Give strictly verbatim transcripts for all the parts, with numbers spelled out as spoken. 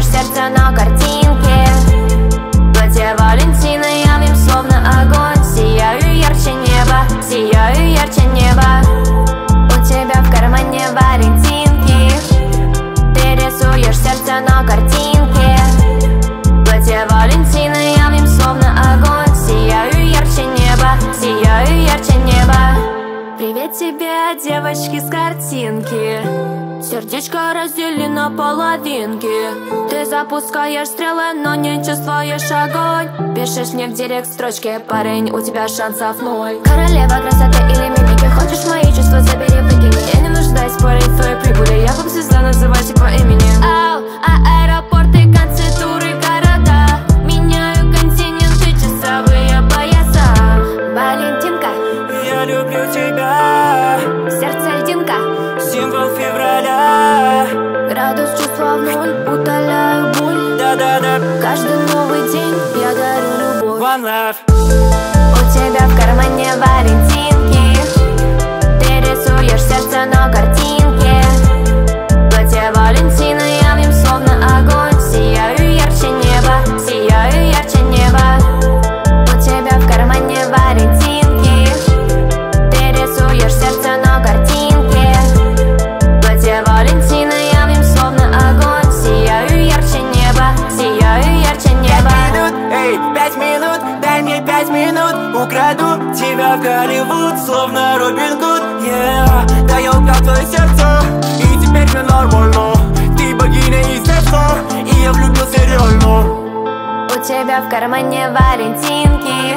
рисуешь сердце на картинке. Платье Валентина, я в нем словно огонь. Сияю ярче неба, сияю ярче неба. У тебя в кармане валентинки. Ты рисуешь сердце на картинке. Платье Валентина, я в нем словно огонь. Сияю ярче неба, сияю ярче неба. Привет тебе, девочки с картинки. Сердечко разделено на половинки. Ты запускаешь стрелы, но не чувствуешь огонь. Пишешь мне в директ строчки: парень, у тебя шансов ноль. Королева красоты или мимики, хочешь мои чувства, забери, выкини. Я не нуждаюсь спорить в твоей прибыли, я поп-звезда, называйте по имени. Ау, а аэропорты, концы, туры, города. Меняю континенты, часовые пояса. Валентинка, я люблю тебя. Сердце льдинка, символ февраля. Градус чувства в ноль, утоляю боль. Да-да-да. Каждый новый день я дарю любовь. One love. У тебя в кармане валентинки. Ты рисуешь сердце на картинке. Платье Валентина, я в нем словно огонь. Сияю ярче неба, сияю ярче неба. У тебя в кармане валентинки. Ты рисуешь сердце на картинке. Платье Валентина, я в нем словно огонь. Сияю ярче неба, сияю ярче неба. Пять минут, эй, пять минут, дай мне пять минут. Украду тебя в Голливуд, словно Робин Гуд. Yeah, да я украл твое сердце, и теперь мне нормально. Ты богиня из детства, и я влюбился реально. У тебя в кармане валентинки.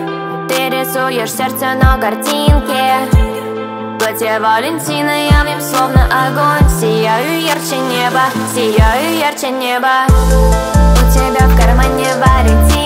Ты рисуешь сердце на картинке. Платье Валентина, я в нем словно огонь. Сияю ярче неба, сияю ярче неба. У тебя в кармане валентинки.